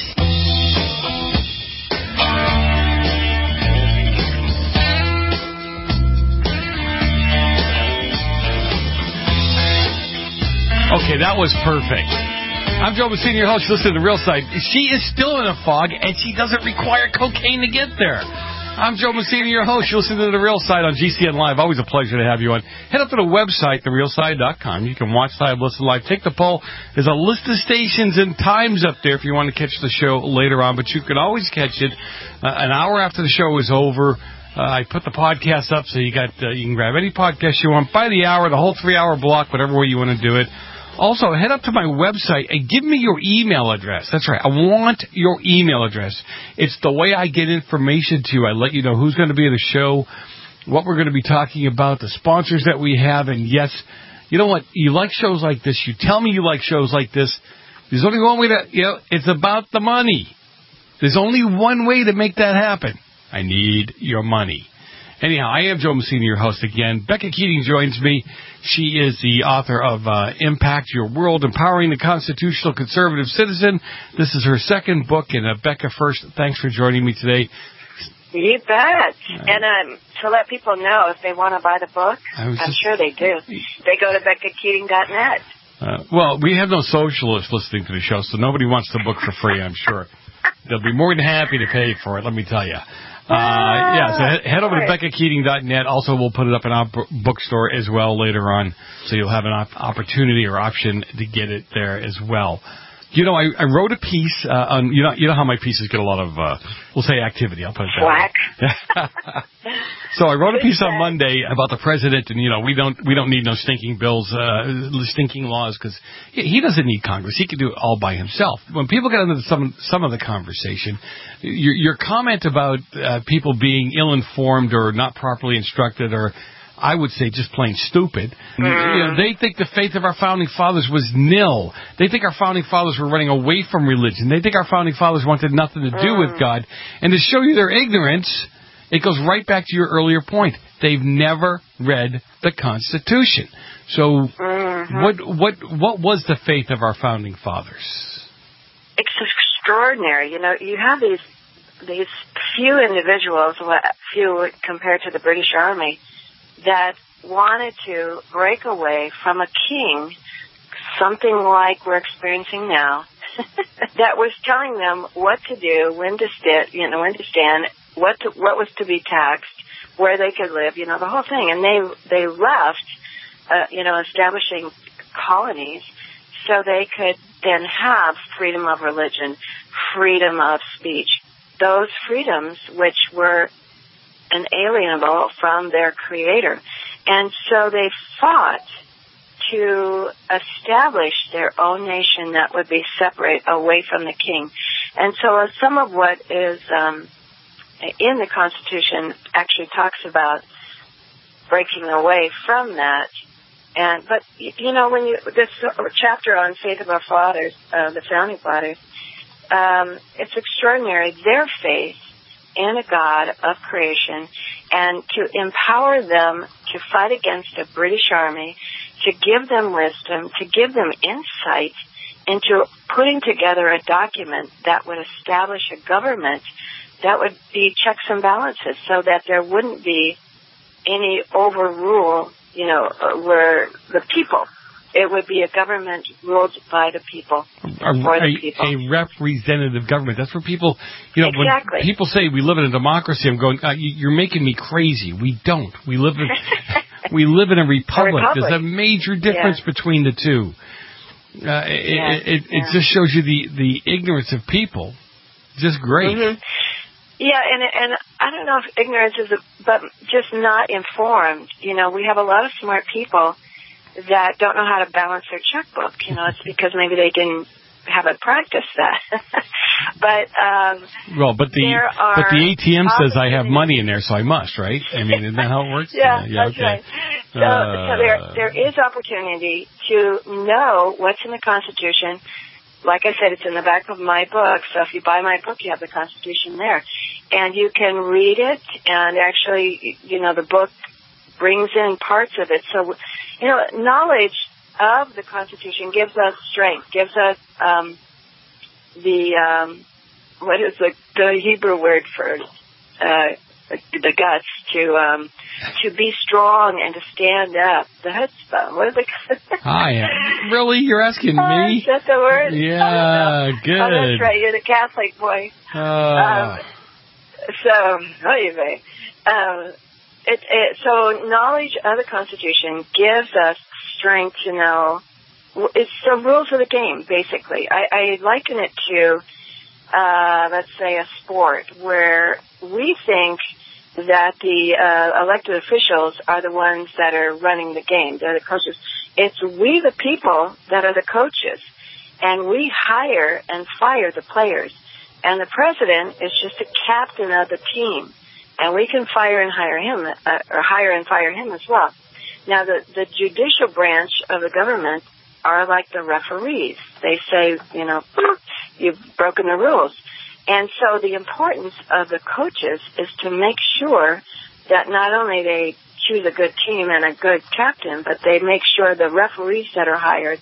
Okay, that was perfect. I'm Joe Messina, your host. Listen to the Real Side. She is still in a fog, and she doesn't require cocaine to get there. I'm Joe Messina, your host. You listen to The Real Side on G C N Live. Always a pleasure to have you on. Head up to the website, the real side dot com. You can watch live, listen live, take the poll. There's a list of stations and times up there if you want to catch the show later on. But you can always catch it uh, an hour after the show is over. Uh, I put the podcast up so you got uh, you can grab any podcast you want by the hour, the whole three-hour block, whatever way you want to do it. Also, head up to my website and give me your email address. That's right. I want your email address. It's the way I get information to you. I let you know who's going to be in the show, what we're going to be talking about, the sponsors that we have. And, yes, you know what? You like shows like this. You tell me you like shows like this. There's only one way to, you know, it's about the money. There's only one way to make that happen. I need your money. Anyhow, I am Joe Messina, your host again. Becca Keating joins me. She is the author of uh, Impact Your World, Empowering the Constitutional Conservative Citizen. This is her second book. And uh, Becca, first, thanks for joining me today. You bet. Uh, and um, to let people know, if they want to buy the book, I'm just, sure they do. They go to becca keating dot net. Uh, well, we have no socialists listening to the show, so nobody wants the book for free, I'm sure. They'll be more than happy to pay for it, let me tell you. Uh, yeah, so head, head over to becca keating dot net. Also, we'll put it up in our bookstore as well later on, so you'll have an op- opportunity or option to get it there as well. You know, I, I wrote a piece uh, on, you know, you know how my pieces get a lot of, uh, we'll say activity, I'll put it that way. So I wrote a piece on Monday about the president, and, you know, we don't we don't need no stinking bills, uh, stinking laws, because he doesn't need Congress. He can do it all by himself. When people get into some some of the conversation, your, your comment about uh, people being ill-informed or not properly instructed, or I would say just plain stupid. Mm. You know, they think the faith of our founding fathers was nil. They think our founding fathers were running away from religion. They think our founding fathers wanted nothing to do mm. with God. And to show you their ignorance, it goes right back to your earlier point. They've never read the Constitution. So mm-hmm. what what what was the faith of our founding fathers? It's extraordinary. You know, you have these these few individuals, few compared to the British Army, that wanted to break away from a king, something like we're experiencing now, that was telling them what to do, when to stand, you know, when to stand, what to, what was to be taxed, where they could live, you know, the whole thing. And they they left, uh, you know, establishing colonies so they could then have freedom of religion, freedom of speech, those freedoms which were inalienable from their creator. And so they fought to establish their own nation that would be separate away from the king. And so uh, some of what is um, in the Constitution actually talks about breaking away from that. And but you know, when you this chapter on faith of our fathers, uh, the founding fathers, um, it's extraordinary their faith in a God of creation, and to empower them to fight against a British army, to give them wisdom, to give them insight into putting together a document that would establish a government that would be checks and balances, so that there wouldn't be any overrule, you know, where the people. It would be a government ruled by the people, A, for the a, people. a representative government. That's where people, you know, exactly. when people say we live in a democracy, I'm going, uh, you're making me crazy. We don't. We live in, we live in a republic. a republic. There's a major difference yeah. between the two. Uh, yeah. it, it, yeah. it just shows you the, the ignorance of people. Just great. Mm-hmm. Yeah, and and I don't know if ignorance is, a, but just not informed. You know, we have a lot of smart people that don't know how to balance their checkbook. You know, it's because maybe they didn't haven't practiced that. but um, well, but the there are but the A T M says I have money in there, so I must, right? I mean, isn't that how it works? yeah, yeah, yeah, that's okay. right. So, uh, so there there is opportunity to know what's in the Constitution. Like I said, it's in the back of my book, so if you buy my book, you have the Constitution there. And you can read it, and actually, you know, the book brings in parts of it. So, you know, knowledge of the Constitution gives us strength, gives us um, the, um, what is the, the Hebrew word for uh, the guts to um, to be strong and to stand up. The chutzpah. What is it? Hi, really? You're asking me? Is that the word? Yeah, good. Oh, that's right. You're the Catholic boy. Uh. Um, so, anyway, um, it, it, so knowledge of the Constitution gives us strength to know. It's the rules of the game, basically. I, I liken it to, uh, let's say, a sport where we think that the uh, elected officials are the ones that are running the game. They're the coaches. It's we, the people, that are the coaches. And we hire and fire the players. And the president is just a captain of the team. And we can fire and hire him, uh, or hire and fire him as well. Now, the, the judicial branch of the government are like the referees. They say, you know, you've broken the rules. And so the importance of the coaches is to make sure that not only they choose a good team and a good captain, but they make sure the referees that are hired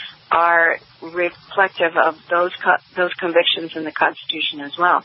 are reflective of those co- those convictions in the Constitution as well.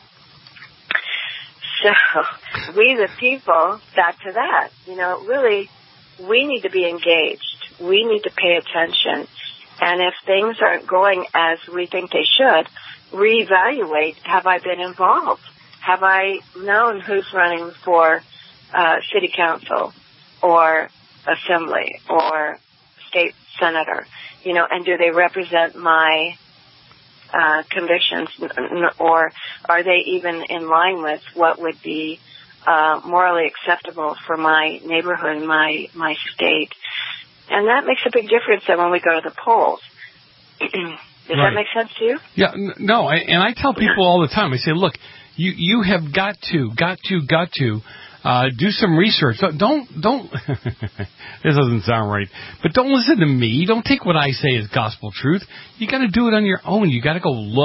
So we, the people, back to that, you know, really, we need to be engaged. We need to pay attention. And if things aren't going as we think they should, reevaluate, have I been involved? Have I known who's running for uh, city council or assembly or state senator? You know, and do they represent my uh, convictions, or are they even in line with what would be uh, morally acceptable for my neighborhood, my my state? And that makes a big difference then when we go to the polls. Does right. that make sense to you? Yeah, n- no, I, and I tell people all the time, I say, look, you, you have got to, got to, got to uh, do some research. Don't, don't, don't this doesn't sound right, but don't listen to me. Don't take what I say as gospel truth. You got to do it on your own. You got to go look.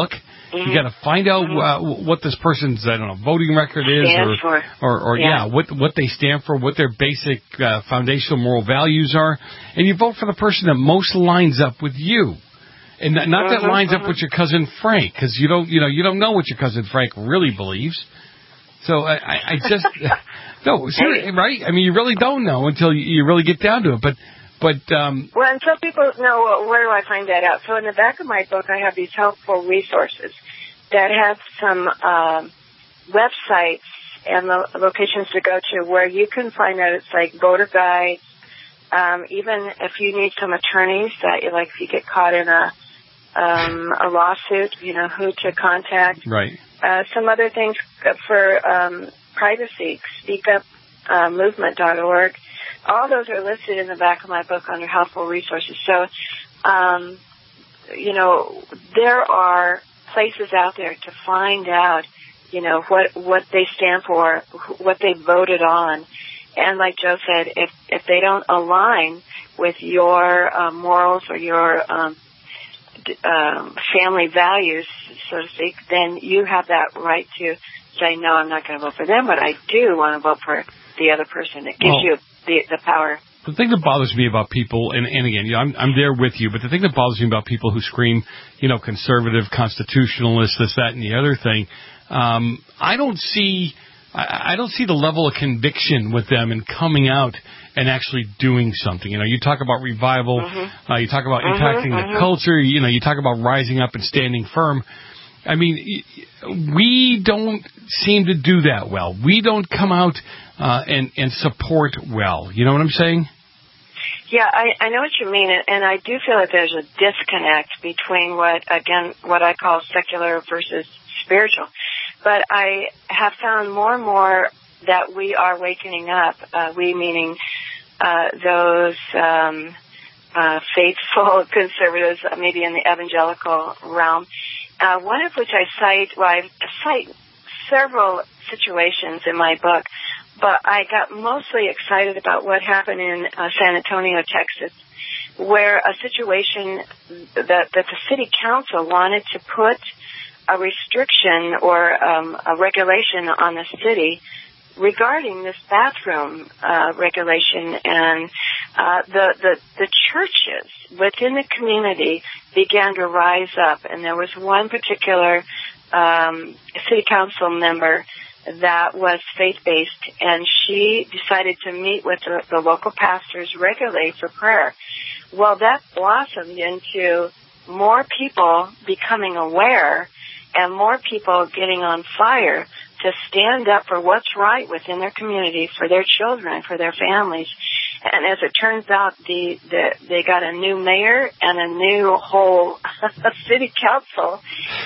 Mm-hmm. You got to find out uh, what this person's, I don't know, voting record is, Stands or, for. or, or Yeah. yeah, what what they stand for, what their basic uh, foundational moral values are, and you vote for the person that most lines up with you. And not not that Mm-hmm, lines mm-hmm. up with your cousin Frank, because you don't, you know, you don't know what your cousin Frank really believes. So I, I, I just no, seriously, right? I mean, you really don't know until you, you really get down to it. But, but um, well, and so people know, well, where do I find that out? So in the back of my book, I have these helpful resources that have some um, websites and lo- locations to go to where you can find out. It's like voter guides. Um, even if you need some attorneys that, you like, if you get caught in a um, a lawsuit, you know who to contact. Right. Uh, some other things for um, privacy, speak up movement dot org. All those are listed in the back of my book under helpful resources. So, um, you know, there are places out there to find out, you know, what what they stand for, what they voted on. And like Joe said, if, if they don't align with your uh, morals or your um, um, family values, so to speak, then you have that right to say, no, I'm not going to vote for them, but I do want to vote for the other person. It gives well, you the, the power. The thing that bothers me about people, and, and again, you know, I'm, I'm there with you, but the thing that bothers me about people who scream, you know, conservative, constitutionalist, this, that, and the other thing, um, I don't see... I don't see the level of conviction with them in coming out and actually doing something. You know, you talk about revival, mm-hmm. uh, you talk about mm-hmm, impacting mm-hmm. the culture, you know, you talk about rising up and standing firm. I mean, we don't seem to do that well. We don't come out uh, and, and support well. You know what I'm saying? Yeah, I, I know what you mean, and I do feel that there's a disconnect between what, again, what I call secular versus spiritual. But I have found more and more that we are wakening up, uh, we meaning uh, those um, uh, faithful conservatives, maybe in the evangelical realm, uh, one of which I cite, well, I cite several situations in my book, but I got mostly excited about what happened in uh, San Antonio, Texas, where a situation that, that the city council wanted to put a restriction or um, a regulation on the city regarding this bathroom uh, regulation, and uh, the, the the churches within the community began to rise up, and there was one particular um, city council member that was faith-based, and she decided to meet with the, the local pastors regularly for prayer. Well, that blossomed into more people becoming aware and more people getting on fire to stand up for what's right within their community, for their children, for their families. And as it turns out, the, the they got a new mayor and a new whole city council.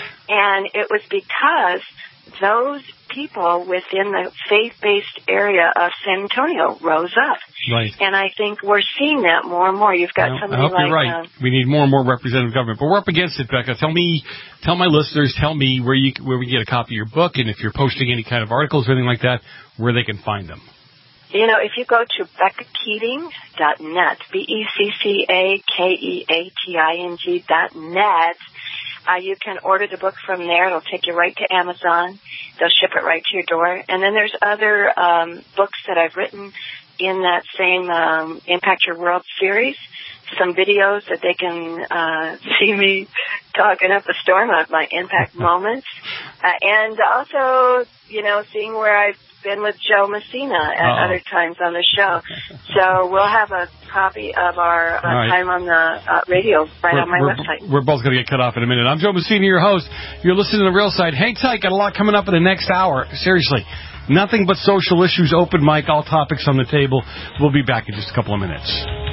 And it was because those people within the faith-based area of San Antonio rose up. Right. And I think we're seeing that more and more. You've got well, somebody I hope like... you're right. Uh, we need more and more representative government. But we're up against it, Becca. Tell me, tell my listeners, tell me where you where we get a copy of your book, and if you're posting any kind of articles or anything like that, where they can find them. You know, if you go to becca keating dot net, B E C C A K E A T I N G dot net, uh, you can order the book from there. It'll take you right to Amazon. They'll ship it right to your door. And then there's other um, books that I've written in that same um, Impact Your World series. Some videos that they can uh, see me talking up a storm of my impact moments. Uh, and also, you know, seeing where I've been with Joe Messina at Uh-oh. other times on the show. So we'll have a copy of our uh, right. time on the uh, radio right we're, on my we're, website. We're both going to get cut off in a minute. I'm Joe Messina, your host. You're listening to The Real Side. Hang tight. Got a lot coming up in the next hour. Seriously. Nothing but social issues, open mic, all topics on the table. We'll be back in just a couple of minutes.